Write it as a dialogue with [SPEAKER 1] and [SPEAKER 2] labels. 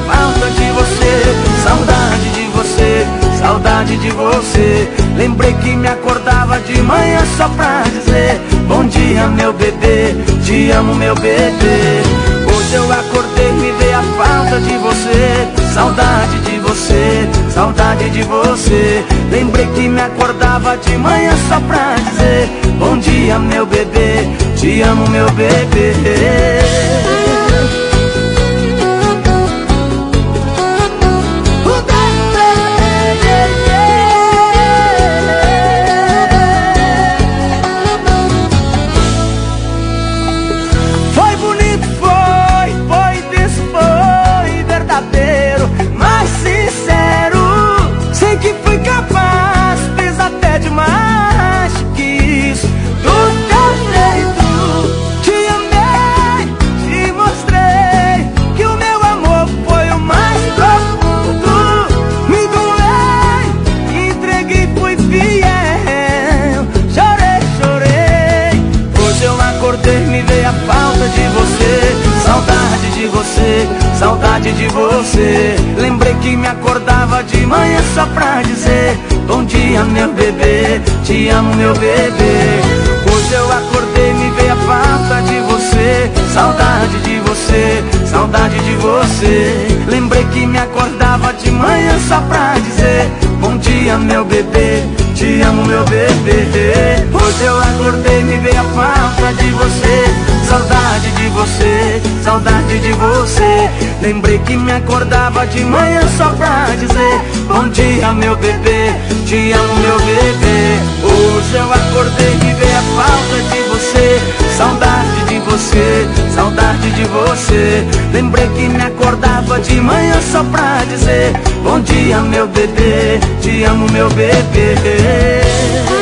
[SPEAKER 1] falta de você, saudade de você, saudade de você. Lembrei que me acordava de manhã só pra dizer bom dia, meu bebê, te amo, meu bebê. Hoje eu acordei e me veio a falta de você, saudade de você, saudade de você. Lembrei que me acordava de manhã só pra dizer bom dia, meu bebê, te amo, meu bebê. Saudade de você. Lembrei que me acordava de manhã só pra dizer bom dia, meu bebê, te amo, meu bebê. Hoje eu acordei e me veio a falta de você, saudade de você, saudade de você. Lembrei que me acordava de manhã só pra dizer bom dia, meu bebê, te amo, meu bebê. Hoje eu acordei e me veio a falta de você, saudade de você, saudade de você. Lembrei que me acordava de manhã só pra dizer bom dia, meu bebê, te amo, meu bebê. Hoje eu acordei e me veio a falta de você, saudade de você, saudade de você. Lembrei que me acordava de manhã só pra dizer bom dia, meu bebê, te amo, meu bebê.